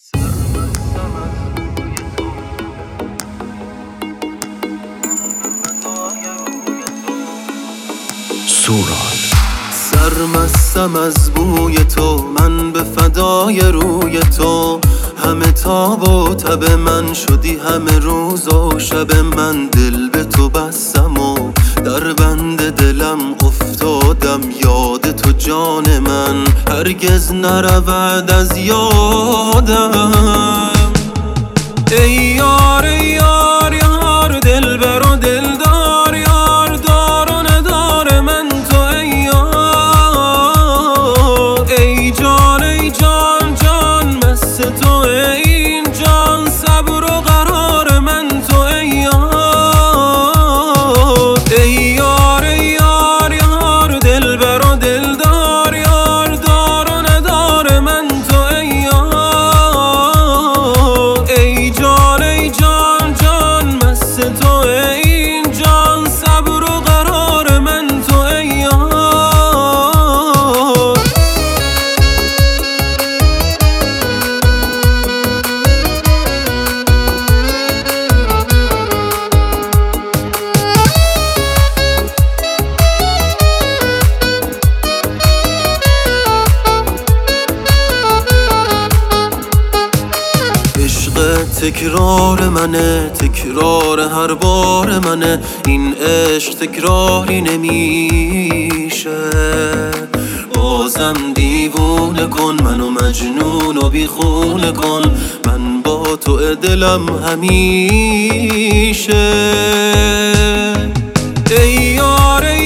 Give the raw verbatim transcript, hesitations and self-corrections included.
سورال سرمستم از بوی تو، من به فدای روی تو. همه تاب و تب من شدی، همه روز و شب من دل به تو بستم و در بند دلم افتادم. یاد تو جان من هرگز نرود از یادم. ای یار ای یار یار، دلبر و دلدار یار، دار و ندار من تو ای یار. ای جان ای جان جان، مست تو این جان، صبر و قرار من تو ای یار. ای یار ای یار یار، دلبر و دلدار یار، دار و ندار من تو ای یار. ای جان ای جان جان، مست تو این جان، صبر و قرار من تو ای یار. تکرار منه، تکرار هر بار منه، این عشق تکراری نمیشه. بازم دیوونه کن منو، مجنون و بیخونه کن، من با تو دلم همیشه. ای یار